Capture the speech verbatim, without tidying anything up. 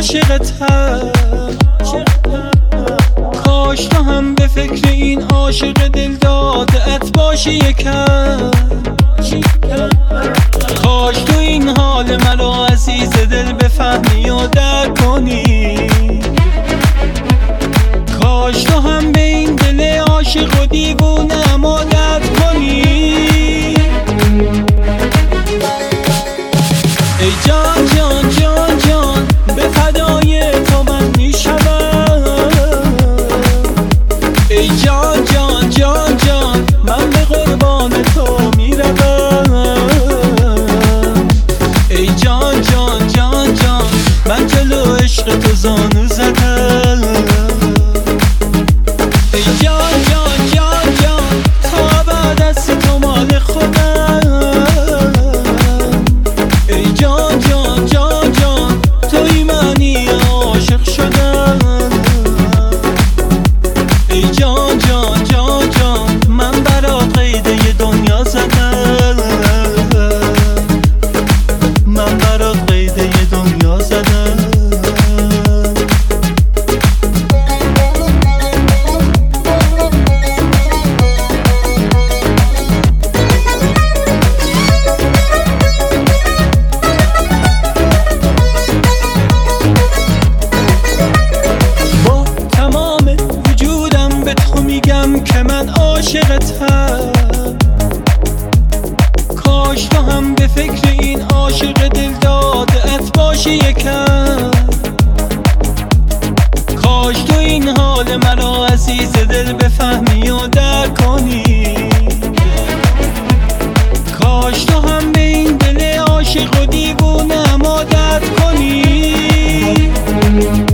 عاشقتم. کاش تو هم به فکر این عاشق دل داده‌ات باشی یکم. کاش تو این حال مرا عزیز دل بفهمی و درک کنی. کاش تو هم به این دل عاشق و دیوونه‌ام عادت کنی. ای جان جان جان جان به فدای تو من میشوم. ای جان جان جان جان من به قربان تو میروم. ای جان جان جان جان من جلو عشق تو زانو زدم. ای جان جان جان جان تا بعد از تو مال خودم. ای جان جان جان جان توی منی عاشق شدم. ای جان جان جان جان من برات قیده دنیا زدم. من برات قیده دنیا زدم. که من عاشقتم. کاش تو هم به فکر این عاشق دل داده‌ات باشی یکم. کاش تو این حال مرا عزیز دل بفهمی و درک کنی. کاش تو هم به این دل عاشق و دیوونه‌ام عادت کنی.